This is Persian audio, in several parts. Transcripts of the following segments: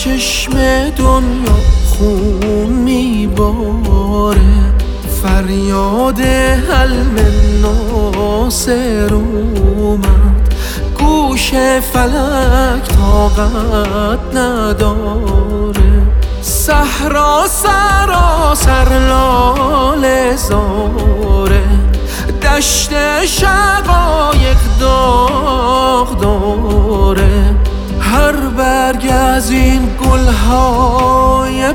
چشم دنیا خون میباره، فریاد حلم ناصر اومد، گوش فلک طاقت نداره، صحرا سراسر لاله زاره، دشت شقایق داغ داره، هر برگ از این گلهای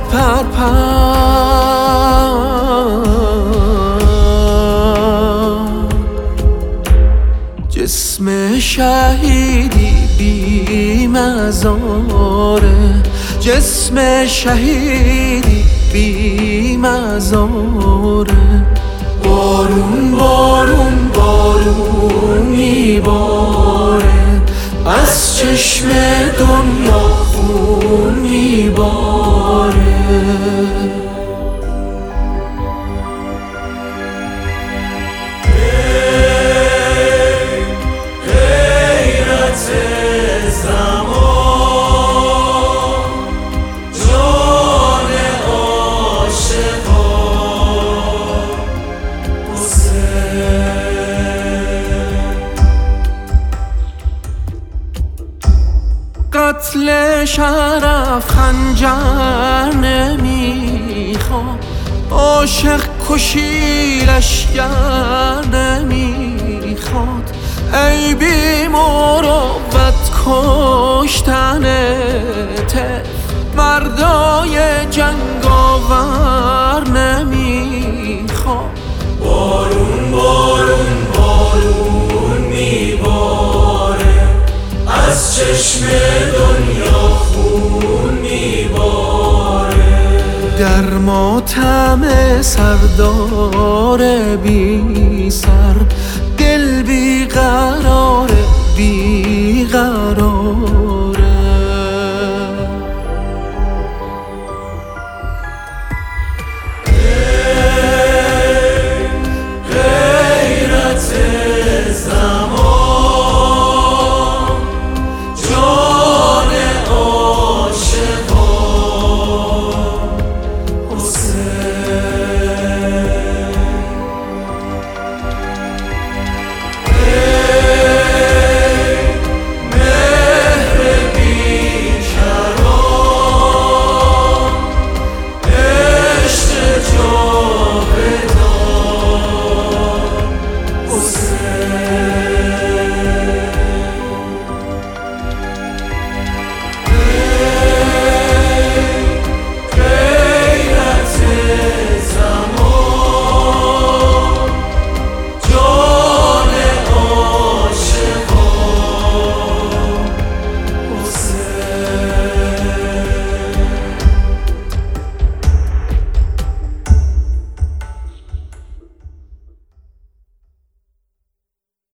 پرپر جسم شهیدی بی مزاره، جسم شهیدی بی مزاره. بارون بارون بارون میباره، از چشم دنیا خون میباره. قتل شرف خنجر نمیخواد، عاشق کشی لشگر نمیخواد، ای بی مروت کشتن طفل مردای جنگاور نمیخواد. بارون بارون بارون میباره، از چشم دنیا خون میباره. در ماتم سردار بی سر، دل بی قرار بی قرار